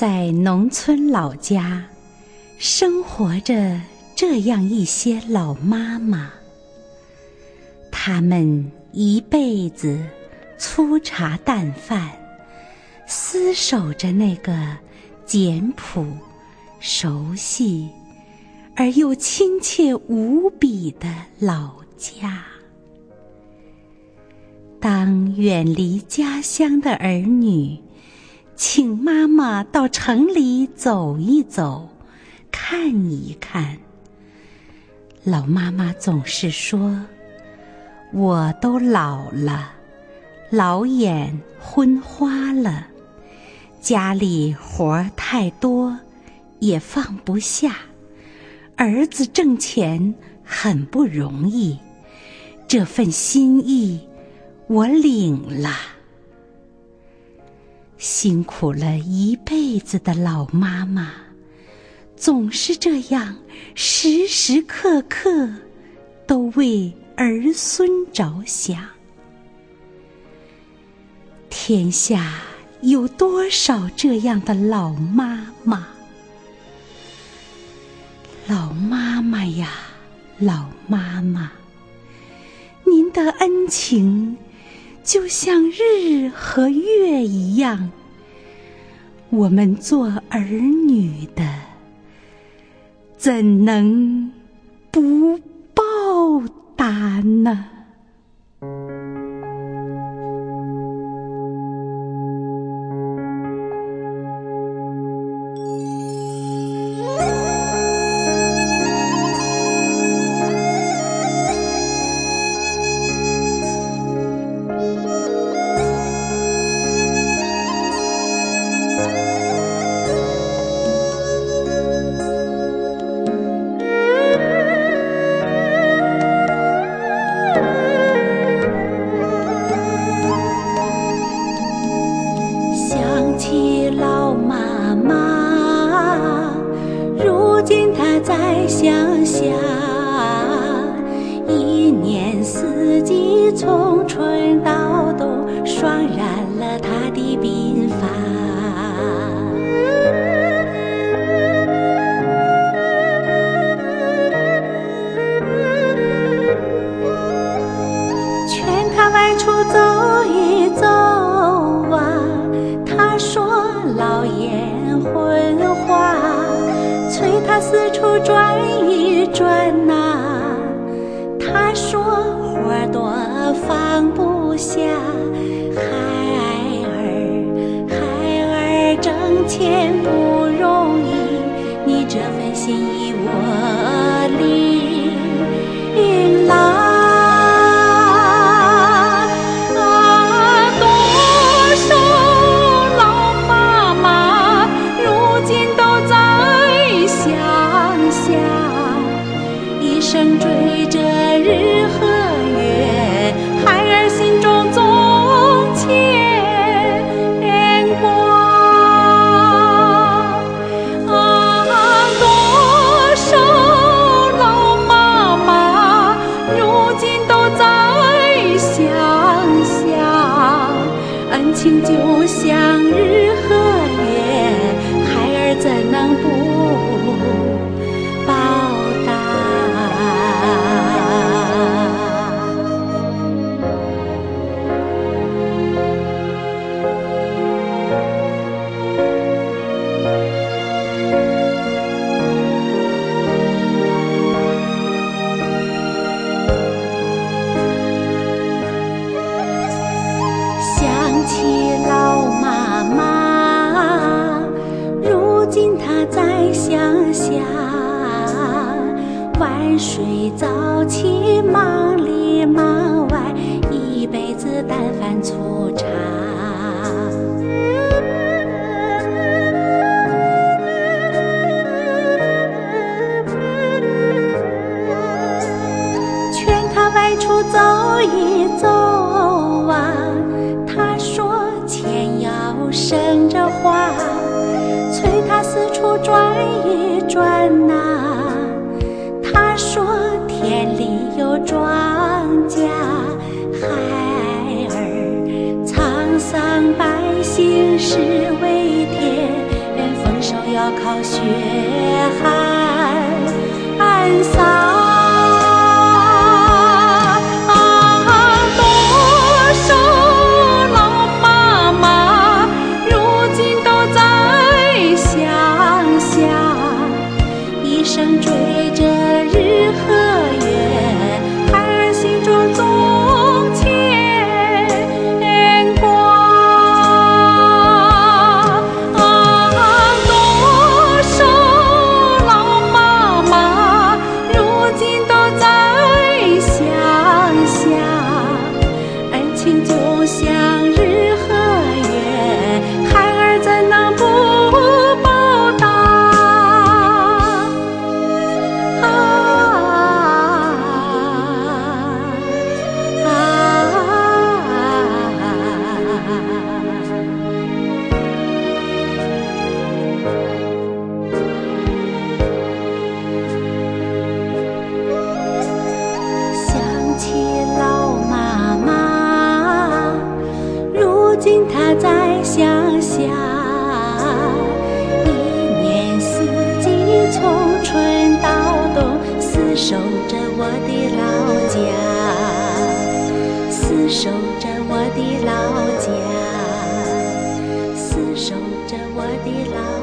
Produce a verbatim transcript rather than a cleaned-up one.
在农村老家，生活着这样一些老妈妈，她们一辈子粗茶淡饭，厮守着那个简朴、熟悉而又亲切无比的老家。当远离家乡的儿女请妈妈到城里走一走，看一看，老妈妈总是说：我都老了，老眼昏花了，家里活儿太多，也放不下，儿子挣钱很不容易，这份心意我领了。辛苦了一辈子的老妈妈，总是这样时时刻刻都为儿孙着想。天下有多少这样的老妈妈？老妈妈呀，老妈妈，您的恩情就像日和月一样，我们做儿女的怎能不报答呢？ 在乡下，一年四季从春到冬，霜染了他的鬓发。劝他外出走一走啊，他说老眼昏花，催他四处转一转呐、啊，他说活儿多放不下，孩儿孩儿挣钱不容易，你这份心意我领了。正追着日和月，孩儿心中总牵挂。啊，多少老妈妈如今都在乡下，恩情就像日和月，孩儿怎能不在乡下，晚睡早起忙里忙外，一辈子淡饭粗茶。劝他外出走一走啊，他说钱要省着花，催他四处转一转呐、啊，他说田里有庄稼，孩儿沧桑百姓是为天血汗洒。就像日和月，孩儿怎能不报答？啊啊想起老妈妈，如今他在乡下，一年四季从春到冬，厮守着我的老家，厮守着我的老家，厮守着我的老家。